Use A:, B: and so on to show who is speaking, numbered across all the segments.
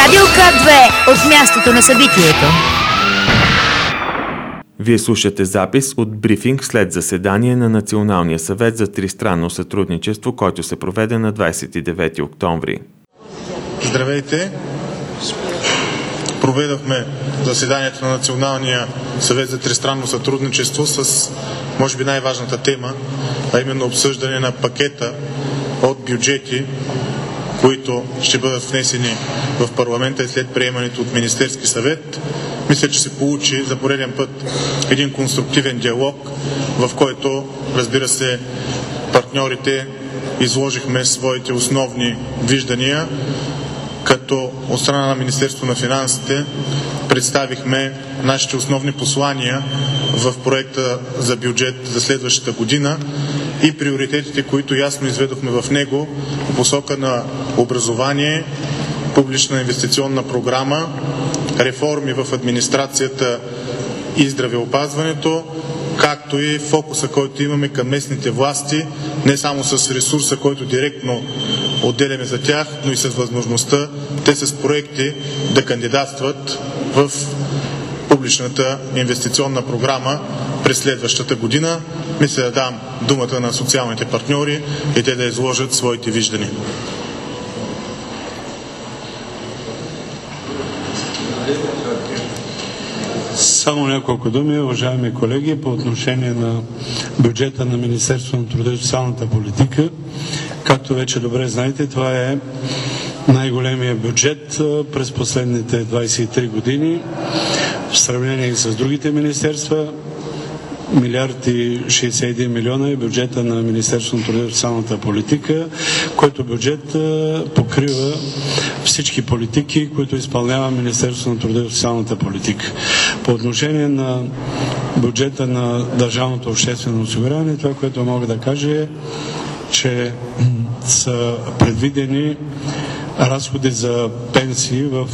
A: Радио К2 от мястото на събитието.
B: Вие слушате запис от брифинг след заседание на Националния съвет за тристранно сътрудничество, който се проведе на 29 октомври.
C: Здравейте! Проведохме заседанието на Националния съвет за тристранно сътрудничество с, може би, най-важната тема, а именно обсъждане на пакета от бюджети, които ще бъдат внесени в парламента и след приемането от Министерски съвет. Мисля, че се получи за пореден път един конструктивен диалог, в който, разбира се, партньорите изложихме своите основни виждания, като от страна на Министерството на финансите представихме нашите основни послания в проекта за бюджет за следващата година и приоритетите, които ясно изведохме в него по посока на образование, публична инвестиционна програма, реформи в администрацията и здравеопазването, както и фокуса, който имаме към местните власти, не само с ресурса, който директно отделяме за тях, но и с възможността те с проекти да кандидатстват в публичната инвестиционна програма през следващата година. Мисля да дам думата на социалните партньори и те да изложат своите виждания.
D: Само няколко думи, уважаеми колеги, по отношение на бюджета на Министерството на труда и социалната политика. Както вече добре знаете, това е най-големия бюджет през последните 23 години в сравнение с другите министерства. 1,61 милиарда е бюджета на Министерството на труда и социалната политика, който бюджет покрива всички политики, които изпълнява Министерството на труда и социалната политика. По отношение на бюджета на държавното обществено осигуряване, това, което мога да кажа е, че са предвидени разходи за пенсии в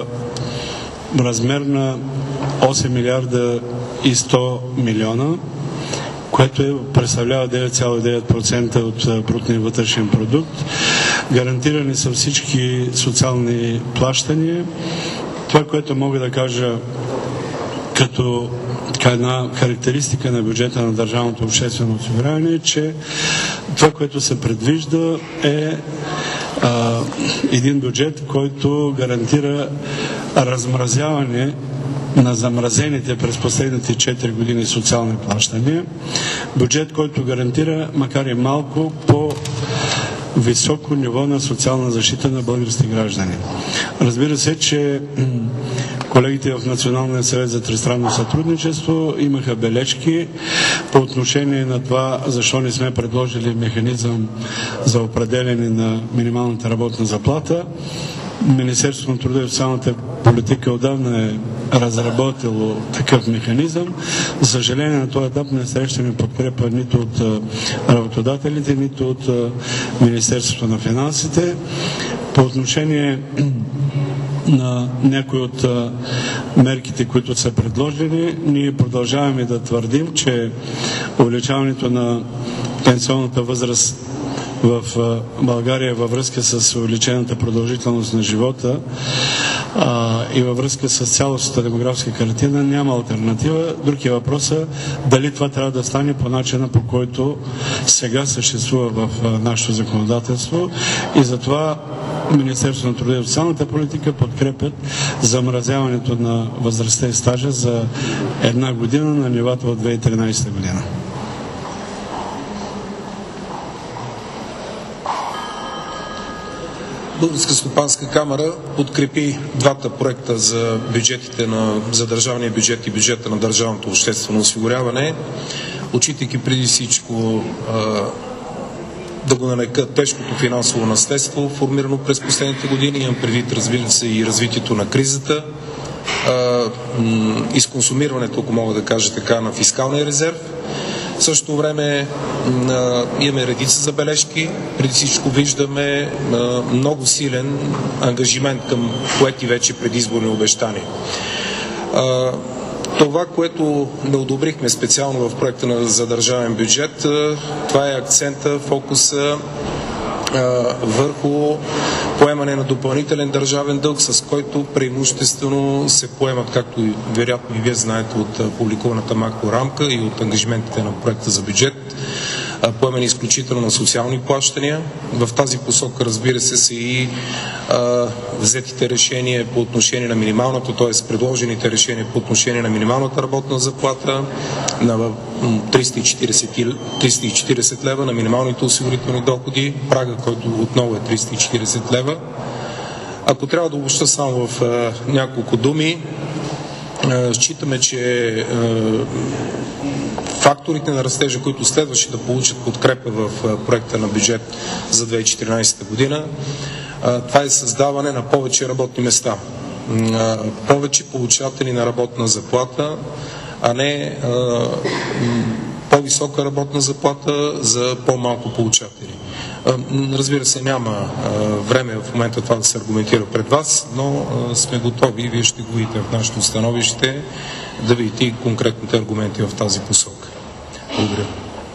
D: размер на 8 милиарда и 100 милиона, което представлява 9,9% от брутния вътрешен продукт. Гарантирани са всички социални плащания. Това, което мога да кажа като една характеристика на бюджета на държавното обществено осигуряване е, че това, което се предвижда е един бюджет, който гарантира размразяване на замразените през последните 4 години социални плащания. Бюджет, който гарантира, макар и малко, по-високо ниво на социална защита на българските граждани. Разбира се, че колегите в Националния съвет за тристранно сътрудничество имаха бележки по отношение на това, защо не сме предложили механизъм за определяне на минималната работна заплата. Министерството на труда и социалната политика отдавна е разработило такъв механизъм. За съжаление, на този етап не срещаме подкрепа нито от работодателите, нито от Министерството на финансите. По отношение на някои от мерките, които са предложени, ние продължаваме да твърдим, че увеличаването на пенсионната възраст в България във връзка с увеличената продължителност на живота и във връзка с цялостната демографска картина няма алтернатива. Друг е въпросът дали това трябва да стане по начина, по който сега съществува в нашето законодателство, и затова Министерството на труда и социалната политика подкрепят замразяването на възрастта и стажа за една година на нивата от 2013 година.
E: Българска стопанска камара подкрепи двата проекта за бюджетите за държавния бюджет и бюджета на държавното обществено осигуряване, отчитайки преди всичко да го нарека тежкото финансово наследство, формирано през последните години. Имам предвид, разбира се, и развитието на кризата, изконсумирането, ако мога да кажа така, на фискалния резерв. В същото време имаме редица забележки. Преди всичко виждаме много силен ангажимент към поети вече предизборни обещания. Това, което не одобрихме специално в проекта за държавен бюджет, това е акцента, фокуса върху поемане на допълнителен държавен дълг, с който преимуществено се поемат, както и вероятно и вие знаете от публикуваната макрорамка и от ангажиментите на проекта за бюджет, поемане изключително на социални плащания. В тази посока, разбира се, са и взетите решения по отношение на минималната, т.е. предложените решения по отношение на минималната работна заплата на 340 лева, на минималните осигурителни доходи, прага, който отново е 340 лева. Ако трябва да обобща само в няколко думи, считаме, че факторите на растежа, които следваше да получат подкрепа в проекта на бюджет за 2014 година, това е създаване на повече работни места, повече получатели на работна заплата, а не по-висока работна заплата за по-малко получатели. Разбира се, няма време в момента това да се аргументира пред вас, но сме готови и вие ще го видите в нашето становище да видите и конкретните аргументи в тази посока. Благодаря.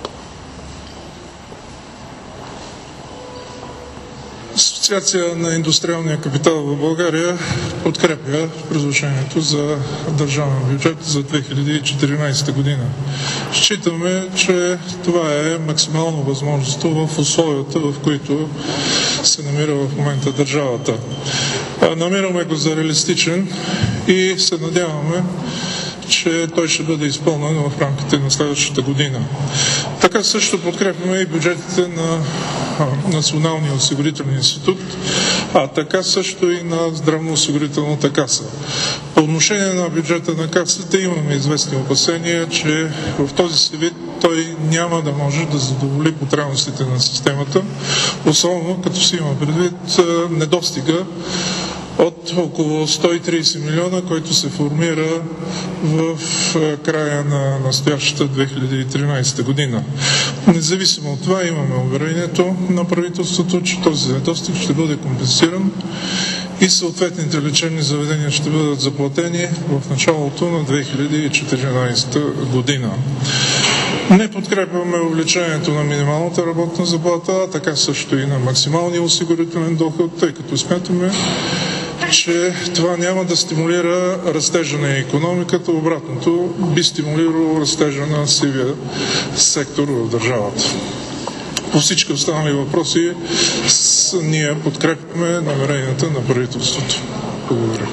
F: Асоциация на индустриалния капитал в България подкрепя предложението за държавен бюджет за 2014 година. Считаме, че това е максимално възможно в условията, в които се намира в момента държавата. Намираме го за реалистичен и се надяваме, че той ще бъде изпълнен в рамките на следващата година. Така също подкрепяме и бюджетите на Националния осигурителен институт, а така също и на Здравноосигурителната каса. По отношение на бюджета на касата имаме известни опасения, че в този си вид той няма да може да задоволи потребностите на системата, особено като си има предвид недостига от около 130 милиона, който се формира в края на настоящата 2013 година. Независимо от това, имаме уверението на правителството, че този недостиг ще бъде компенсиран и съответните лечебни заведения ще бъдат заплатени в началото на 2014 година. Не подкрепяме увеличението на минималната работна заплата, а така също и на максималния осигурителен доход, тъй като смятаме, че това няма да стимулира растежа на икономиката, обратното би стимулирало растежа на сивия сектор в държавата. По всички останали въпроси ние подкрепяме намеренията на правителството. Благодаря.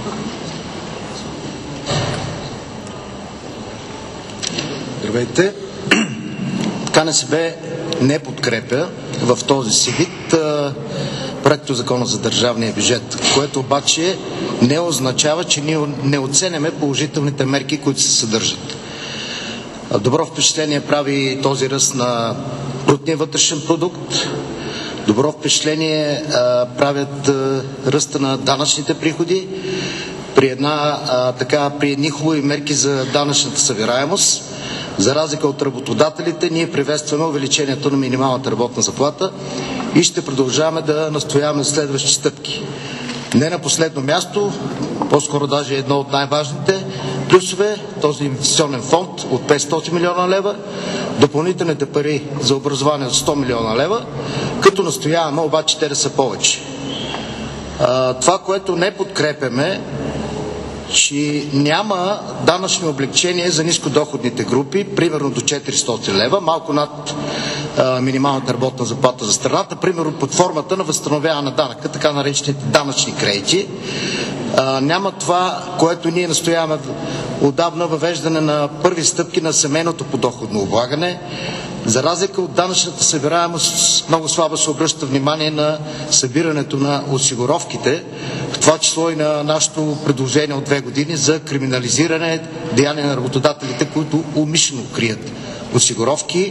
G: Здравейте. КНСБ не подкрепя в този си вид проекто закона за държавния бюджет, което обаче не означава, че ние не оценяме положителните мерки, които се съдържат. Добро впечатление прави този ръст на брутния вътрешен продукт, добро впечатление правят ръста на данъчните приходи при едни хубави мерки за данъчната събираемост. За разлика от работодателите, ние приветстваме увеличението на минималната работна заплата и ще продължаваме да настояваме следващи стъпки. Не на последно място, по-скоро даже едно от най-важните плюсове, този инвестиционен фонд от 500 милиона лева, допълнителните пари за образование от 100 милиона лева, като настояваме обаче те да са повече. Това, което не подкрепяме, че няма данъчни облегчения за нискодоходните групи, примерно до 400 лева, малко над минималната работна заплата за страната, примерно под формата на възстановяване на данъка, така наречените данъчни кредити. Няма това, което ние настояваме отдавна, въвеждане на първи стъпки на семейното подоходно облагане. За разлика от данъчната събираемост, много слабо се обръща внимание на събирането на осигуровките, в това число и на нашето предложение от 2 години за криминализиране деяния на работодателите, които умишлено крият осигуровки.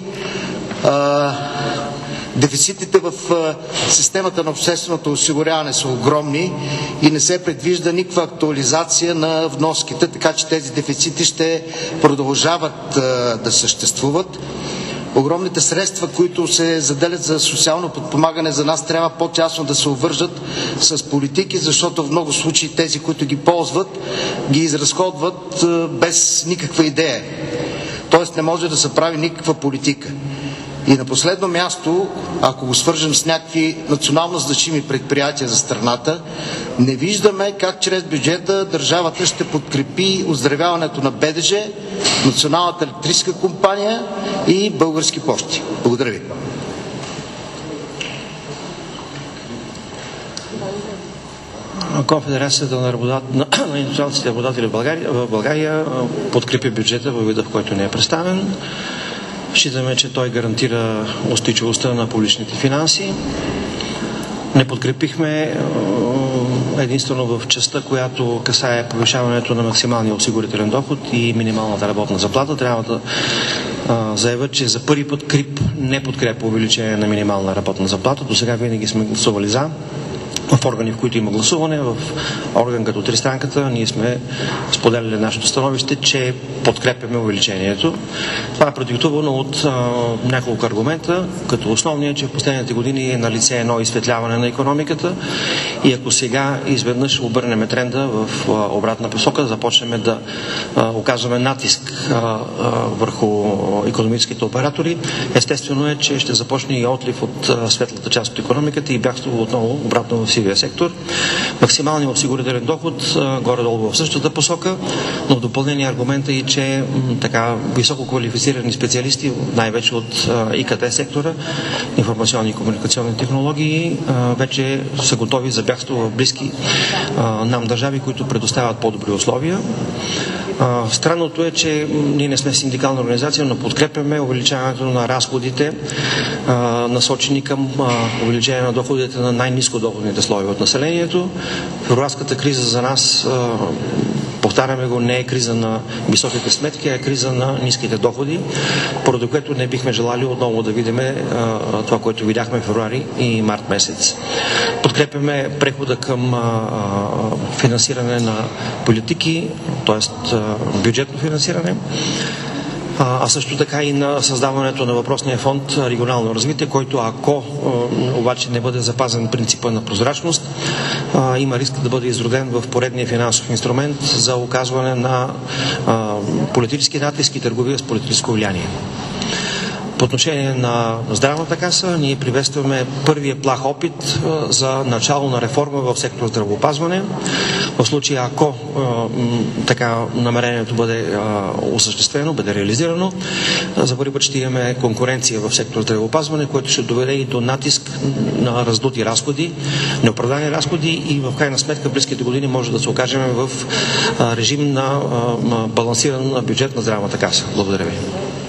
G: Дефицитите в системата на общественото осигуряване са огромни и не се предвижда никаква актуализация на вноските, така че тези дефицити ще продължават да съществуват. Огромните средства, които се заделят за социално подпомагане, за нас трябва по-тясно да се обвържат с политики, защото в много случаи тези, които ги ползват, ги изразходват без никаква идея. Тоест не може да се прави никаква политика. И на последно място, ако го свържем с някакви национално значими предприятия за страната, не виждаме как чрез бюджета държавата ще подкрепи оздравяването на БДЖ, Националната електрическа компания и Български пощи. Благодаря ви.
H: Конфедерацията на индустриалните работодатели в България подкрепи бюджета във вида, в който не е представен. Считаме, че той гарантира устойчивостта на публичните финанси. Не подкрепихме единствено в частта, която касае повишаването на максималния осигурителен доход и минималната работна заплата. Трябва да заявят, че за първи път КРИП не подкрепя увеличение на минимална работна заплата. До сега винаги сме гласували за. В органи, в които има гласуване, в орган като Тристранката, ние сме споделяли нашето становище, че подкрепяме увеличението. Това е продиктувано от няколко аргумента, като основният, че в последните години е на лице едно изсветляване на икономиката и ако сега изведнъж обърнем тренда в обратна посока, започнем да оказваме натиск върху икономическите оператори, естествено е, че ще започне и отлив от светлата част от икономиката и бягство отново обратно в сивия сектор. Максималният осигурителен доход горе-долу в същата посока, но в допълнение аргумента и, че така високо квалифицирани специалисти, най-вече от ИКТ сектора, информационни и комуникационни технологии, вече са готови за бягство в близки нам държави, които предоставят по-добри условия. Странното е, че ние не сме синдикална организация, но подкрепяме увеличаването на разходите, насочени към увеличение на доходите на най-ниско доходните слоеве от населението. Февруарската криза за нас, повтаряме го, не е криза на високите сметки, а е криза на ниските доходи, поради което не бихме желали отново да видим това, което видяхме в февруари и март месец. Подкрепяме прехода към финансиране на политики, т.е. бюджетно финансиране, а също така и на създаването на въпросния фонд регионално развитие, който ако обаче не бъде запазен принципа на прозрачност, има риск да бъде изроден в поредния финансов инструмент за оказване на политически натиск и търговия с политическо влияние. По отношение на здравната каса, ние приветстваме първия плах опит за начало на реформа в сектор здравеопазване. В случая, ако така намерението бъде осъществено, бъде реализирано, за първи път ще имаме конкуренция в сектор здравеопазване, което ще доведе и до натиск на раздути разходи, неоправдани разходи и в крайна сметка в близките години може да се окажем в режим на балансиран бюджет на здравната каса. Благодаря ви.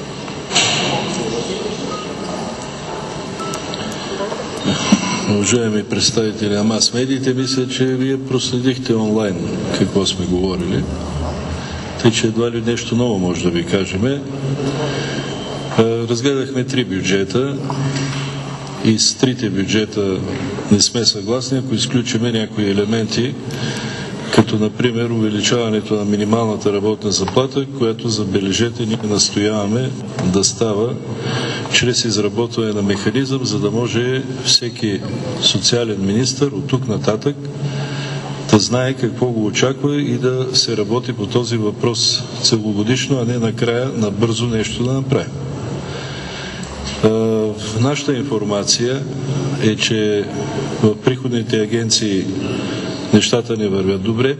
D: Уважаеми представители на мас-медиите, мисля, че вие проследихте онлайн какво сме говорили. Тъй, че едва ли нещо ново може да ви кажем. Разгледахме 3 бюджета и с 3 бюджета не сме съгласни, ако изключиме някои елементи, като например увеличаването на минималната работна заплата, която, забележете, ние настояваме да става чрез изработване на механизъм, за да може всеки социален министър от тук нататък да знае какво го очаква и да се работи по този въпрос целогодишно, а не накрая набързо нещо да направим. Нашата информация е, че в приходните агенции нещата не вървят добре.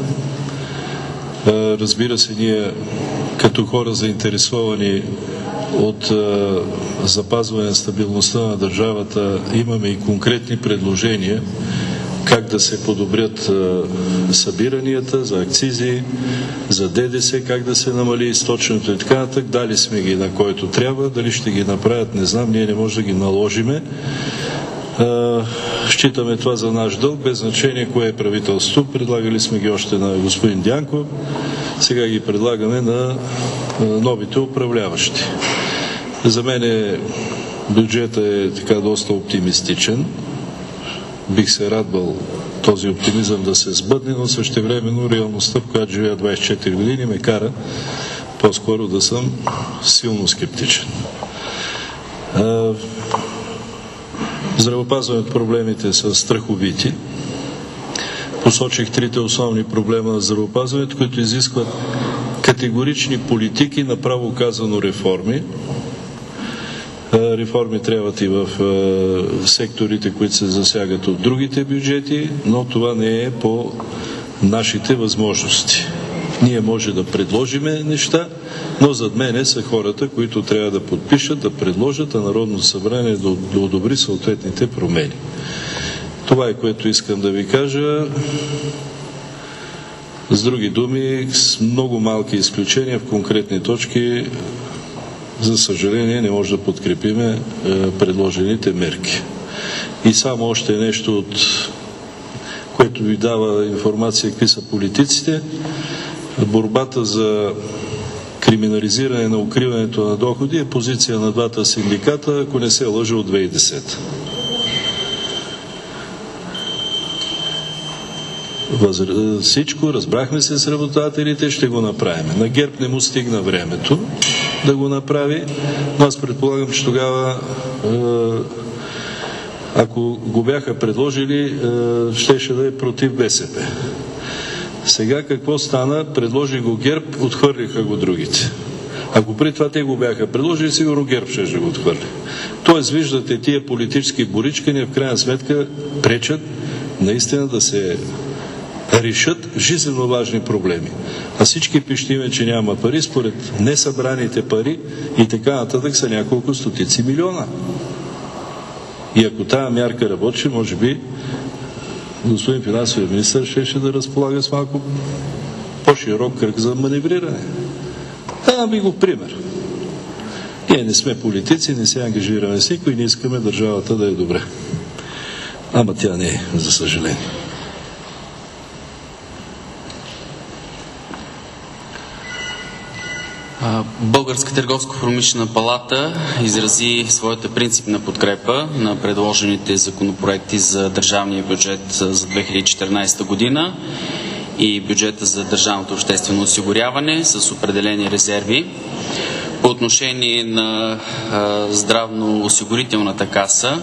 D: Разбира се, ние като хора заинтересовани от запазване на стабилността на държавата имаме и конкретни предложения как да се подобрят събиранията за акцизи, за ДДС, как да се намали източването и така нататък. Дали сме ги на който трябва, дали ще ги направят, не знам, ние не може да ги наложиме. Считаме това за наш дълг, без значение кое е правителство. Предлагали сме ги още на господин Дянков, сега ги предлагаме на новите управляващи. За мен бюджетът е така доста оптимистичен. Бих се радвал този оптимизъм да се сбъдне, но същевременно реалността, в която живея 24 години, ме кара по-скоро да съм силно скептичен. Здравеопазването, проблемите са страховити. Посочих 3 основни проблема на здравеопазването, които изискват категорични политики, направо казано реформи. Реформи трябват и в секторите, които се засягат от другите бюджети, но това не е по нашите възможности. Ние може да предложиме неща, но зад мене са хората, които трябва да подпишат, да предложат, а Народното събрание да одобри съответните промени. Това е, което искам да ви кажа. С други думи, с много малки изключения в конкретни точки, за съжаление, не може да подкрепиме предложените мерки. И само още нещо, което ви дава информация какви са политиците. Борбата за криминализиране на укриването на доходи е позиция на двата синдиката, ако не се лъжа, от 2010. Всичко, разбрахме се с работодателите, ще го направим. На ГЕРБ не му стигна времето да го направи, но аз предполагам, че тогава, ако го бяха предложили, щеше да е против БСП. Сега какво стана? Предложи го ГЕРБ, отхвърлиха го другите. Ако при това те го бяха предложили, сигурно ГЕРБ ще го отхвърли. Тоест, виждате, тия политически боричкания в крайна сметка пречат наистина да се решат жизненно важни проблеми. А всички пищиме, че няма пари, според несъбраните пари и така нататък са няколко стотици милиона. И ако тази мярка работи, може би господин финансовия министър ще да разполага с малко по-широк кръг за маневриране. Давам ви го пример. Ние не сме политици, не се ангажираме с никой, не искаме държавата да е добре. Ама тя не е, за съжаление.
I: Българска търговско-промишлена палата изрази своята принципна подкрепа на предложените законопроекти за държавния бюджет за 2014 година и бюджета за държавното обществено осигуряване с определени резерви. По отношение на здравноосигурителната каса,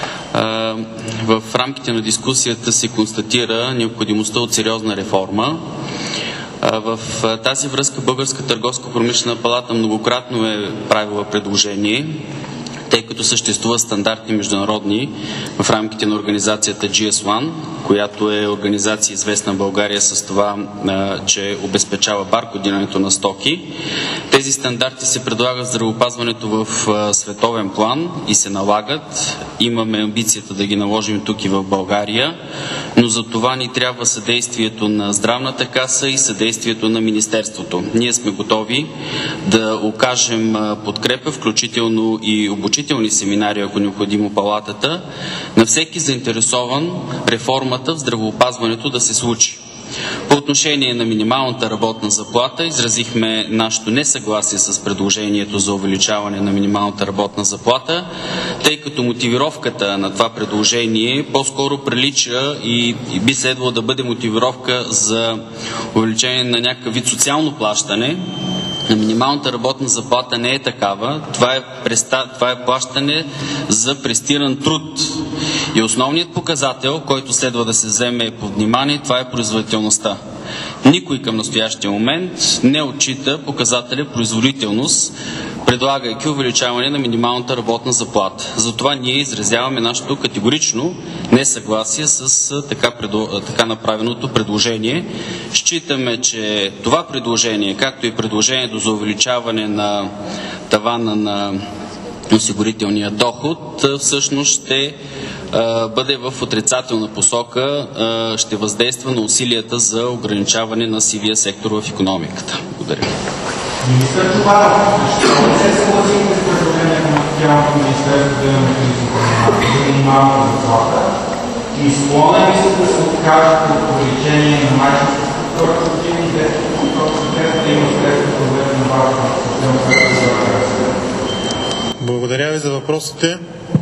I: в рамките на дискусията се констатира необходимостта от сериозна реформа. В тази връзка Българска търговско-промишлена палата многократно е правила предложение, тъй като съществува стандарти международни в рамките на организацията GS1, която е организация известна в България с това, че обезпечава баркодирането на стоки. Тези стандарти се предлагат в здравеопазването в световен план и се налагат. Имаме амбицията да ги наложим тук и в България, но за това ни трябва съдействието на здравната каса и съдействието на Министерството. Ние сме готови да окажем подкрепа, включително и обучителни семинари, ако необходимо палатата, на всеки заинтересован реформата в здравеопазването да се случи. По отношение на минималната работна заплата изразихме нашето несъгласие с предложението за увеличаване на минималната работна заплата, тъй като мотивировката на това предложение по-скоро прилича и би следвало да бъде мотивировка за увеличение на някакъв вид социално плащане. На минималната работна заплата не е такава. Това е плащане за престиран труд. И основният показател, който следва да се вземе под внимание, това е производителността. Никой към настоящия момент не отчита показателя производителност, предлагайки увеличаване на минималната работна заплата. Затова ние изразяваме нашето категорично несъгласие с така направеното предложение. Считаме, че това предложение, както и предложението за увеличаване на тавана на осигурителния доход, всъщност ще бъде в отрицателна посока, ще въздейства на усилията за ограничаване на сивия сектор в икономиката. Благодаря.
J: Министър Чубаров, защо не се съгласихте с предложението на Социалното министерство за минималната заплата и склонен ли сте да се откажете от увеличение на майчинската продуктивните, защото има средства на вашата система?
C: Благодаря ви за въпросите.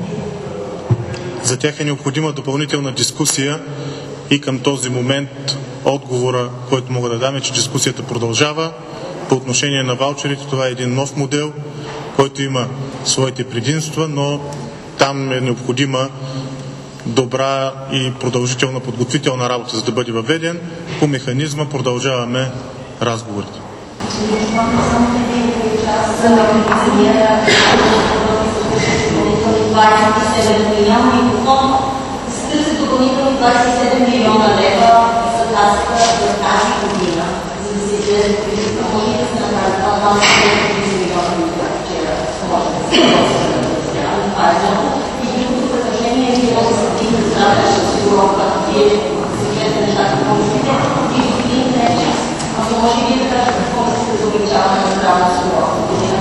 C: За тях е необходима допълнителна дискусия и към този момент отговора, който мога да дам е, че дискусията продължава. По отношение на ваучерите, това е един нов модел, който има своите предимства, но там е необходима добра и продължителна подготвителна работа, за да бъде въведен. По механизма продължаваме разговорите.
K: 27 милиона и отново се търсят допълнителни 27 милиона лева за тази година, за да се излезе политика. Може да се направи това 27 милиона, вчера може да се направи. Това е много. И другото предложение е било да се вдигне здравната осигуровка. Вие след нещата помислите и господин Нечев, ако може и вие да кажете какво мислите за увеличаване на здравна осигуровка.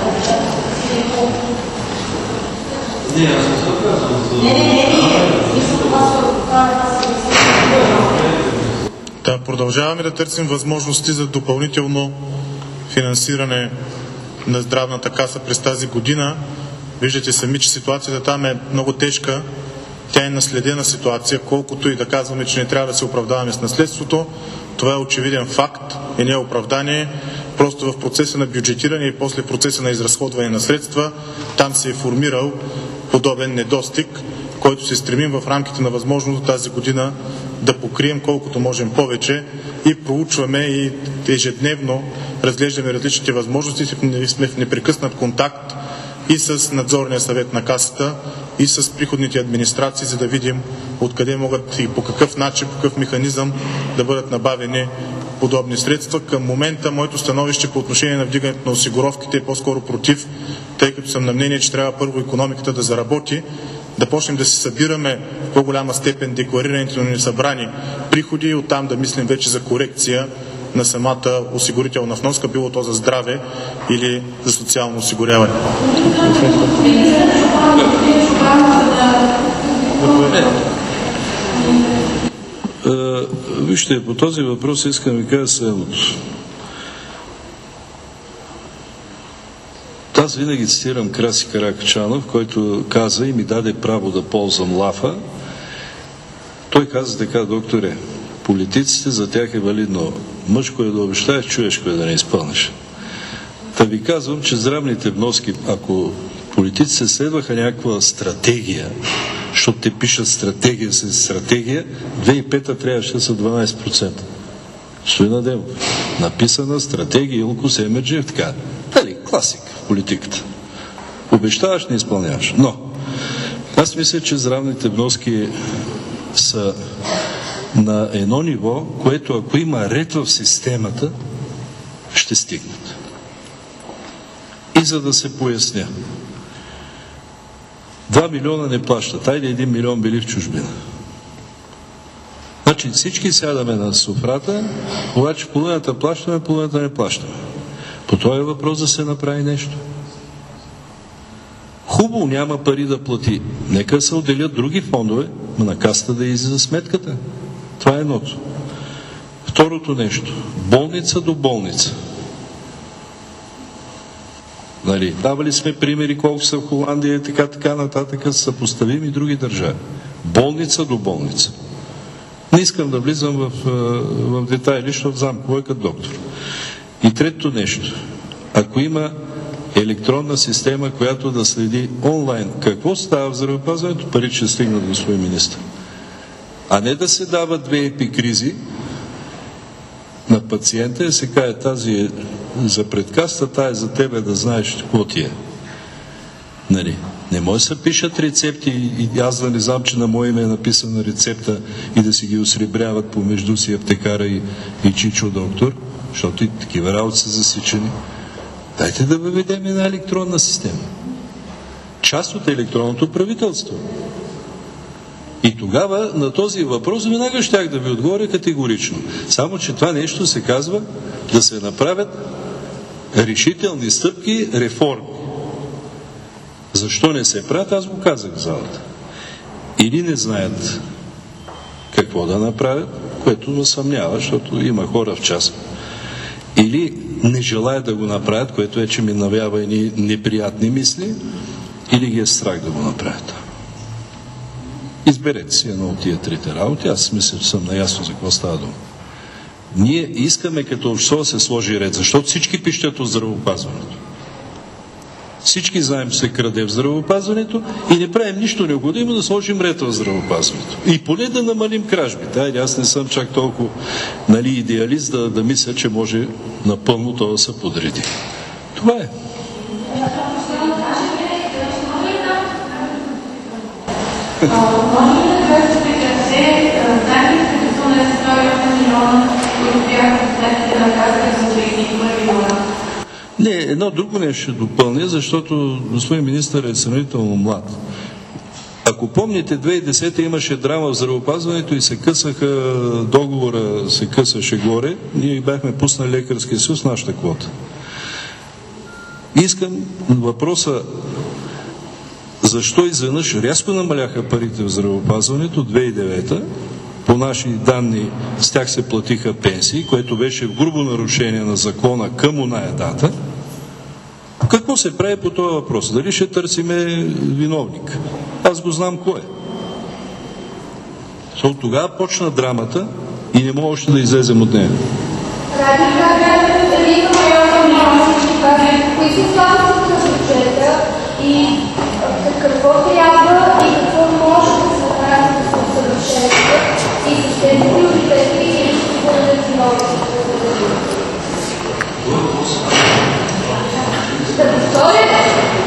C: Да, продължаваме да търсим възможности за допълнително финансиране на здравната каса през тази година. Виждате сами, че ситуацията там е много тежка. Тя е наследена ситуация, колкото и да казваме, че не трябва да се оправдаваме с наследството. Това е очевиден факт и не е оправдание. Просто в процеса на бюджетиране и после процеса на изразходване на средства, там се е формирал подобен недостиг, който се стремим в рамките на възможност тази година да покрием колкото можем повече и проучваме и ежедневно разглеждаме различните възможности. Сме в непрекъснат контакт и с надзорния съвет на касата, и с приходните администрации, за да видим откъде могат и по какъв начин, по какъв механизъм да бъдат набавени подобни средства. Към момента моето становище по отношение на вдигането на осигуровките е по-скоро против, тъй като съм на мнение, че трябва първо икономиката да заработи, да почнем да се събираме в по-голяма степен декларираните, но несъбрани приходи и оттам да мислим вече за корекция на самата осигурителна вноска, било то за здраве или за социално осигуряване.
D: Вижте, по този въпрос искам да ви кажа следното. Аз винаги цитирам Краси Каракачанов, който каза и ми даде право да ползвам лафа. Той каза така: докторе, политиците, за тях е валидно мъжко е да обещаеш, човешко е да не изпълниш. Та ви казвам, че здравните вноски, ако политиците следваха някаква стратегия, защото те пишат стратегия след стратегия, 2005-та трябваше да са 12%. Стоян Адемов. Написана стратегия Илко Семерджиев, така. Дали, класик в политиката. Обещаваш, не изпълняваш. Но, аз мисля, че здравните вноски са на едно ниво, което ако има ред в системата, ще стигнат. И за да се поясня. 2 милиона не плащат. Айде 1 милион били в чужбина. Значи всички сядаме на софрата, обаче половината плащаме, половината не плащаме. По този въпрос да се направи нещо. Хубаво, няма пари да плати. Нека се отделят други фондове, но на касата да излиза сметката. Това е едното. Второто нещо. Болница до болница. Нали, давали сме примери колко са в Холандия и така нататък, съпоставим и други държави. Болница до болница. Не искам да влизам в детайли, защото знам кой е като доктор. И третото нещо. Ако има електронна система, която да следи онлайн какво става в здравеопазването, пари ще стигнат, господин министър. А не да се дават две епикризи на пациента и се каже: тази е за предкаста, тая е за тебе, да знаеш какво ти е. Нали? Не може да се пишат рецепти и аз да не знам, че на мое име е написана рецепта и да си ги осребряват помежду си аптекара и чичо доктор, защото и такива работи са засичани. Дайте да въведем една електронна система. Част от електронното правителство. И тогава на този въпрос веднага щях да ви отговоря категорично. Само че това нещо се казва да се направят решителни стъпки, реформи. Защо не се правят, аз го казах в залата. Или не знаят какво да направят, което ме съмнява, защото има хора в час. Или не желаят да го направят, което че ми навява едни неприятни мисли, или ги е страх да го направят. Изберете си едно от тия трите работи. Аз мисля, че съм наясно за какво става дума. Ние искаме като общество да се сложи ред, защото всички пищят от здравеопазването. Всички знаем, че се краде в здравеопазването и не правим нищо необходимо да сложим ред в здравеопазването. И поне да намалим кражбите. Айде, аз не съм чак толкова идеалист да мисля, че може напълно това да се подреди. Това е.
K: Може ли да кажете как знаете ли като са 108 милиона, които бяха в сметките на Касата за 31 милиона?
L: Не, едно друго нещо ще допълня, защото господин министър е сравнително млад. Ако помните, 2010 имаше драма в здравеопазването и се късаха, договора се късаше горе, ние бяхме пуснали лекарския съюз, нашата квота. Искам въпроса, защо изведнъж рязко намаляха парите в здравеопазването 2009, по наши данни с тях се платиха пенсии, което беше в грубо нарушение на закона към оная дата. Какво се прави по този въпрос? Дали ще търсиме виновник? Аз го знам кой е. Защото тогава почна драмата и не може да излезем от нея.
M: Кои са слабостите на бюджета и какво трябва и какво може да се направи да се усъвършенства и с тези приоритети и ще бъдат виновни. Да повторя.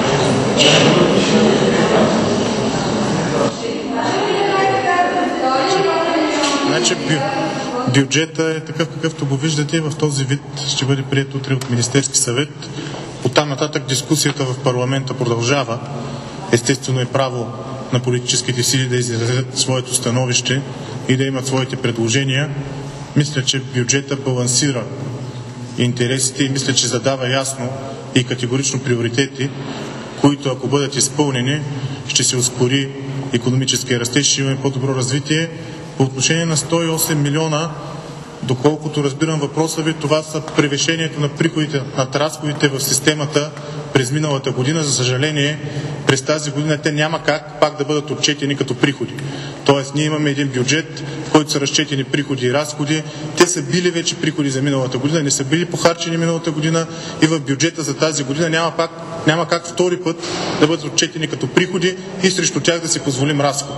C: Значи бюджета е такъв, какъвто го виждате, в този вид ще бъде приет утре от Министерски съвет. Оттам нататък дискусията в парламента продължава. Естествено е право на политическите сили да изразят своето становище и да имат своите предложения. Мисля, че бюджета балансира интересите и мисля, че задава ясно и категорично приоритети, които ако бъдат изпълнени, ще се ускори икономическия растеж, ще имаме по-добро развитие. По отношение на 108 милиона, доколкото разбирам въпроса ви, това са превишението на приходите над разходите в системата през миналата година. За съжаление, през тази година те няма как пак да бъдат отчетени като приходи. Тоест, ние имаме един бюджет, в който са разчетени приходи и разходи. Те са били вече приходи за миналата година, не са били похарчени миналата година и в бюджета за тази година няма как втори път да бъдат отчетени като приходи и срещу тях да си позволим разход.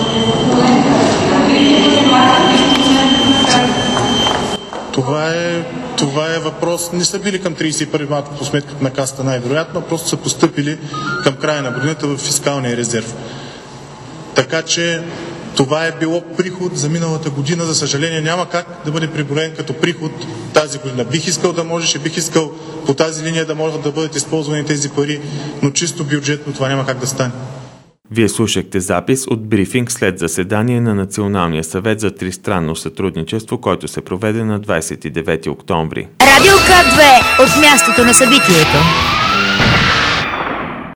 C: Това е въпрос. Не са били към 31 март по сметката на Касата най-вероятно, просто са постъпили към края на годината в фискалния резерв. Така че това е било приход за миналата година. За съжаление няма как да бъде приброен като приход тази година. Бих искал по тази линия да могат да бъдат използвани тези пари, но чисто бюджетно това няма как да стане.
B: Вие слушахте запис от брифинг след заседание на Националния съвет за тристранно сътрудничество, който се проведе на 29 октомври.
A: Радио К2 от мястото на събитието.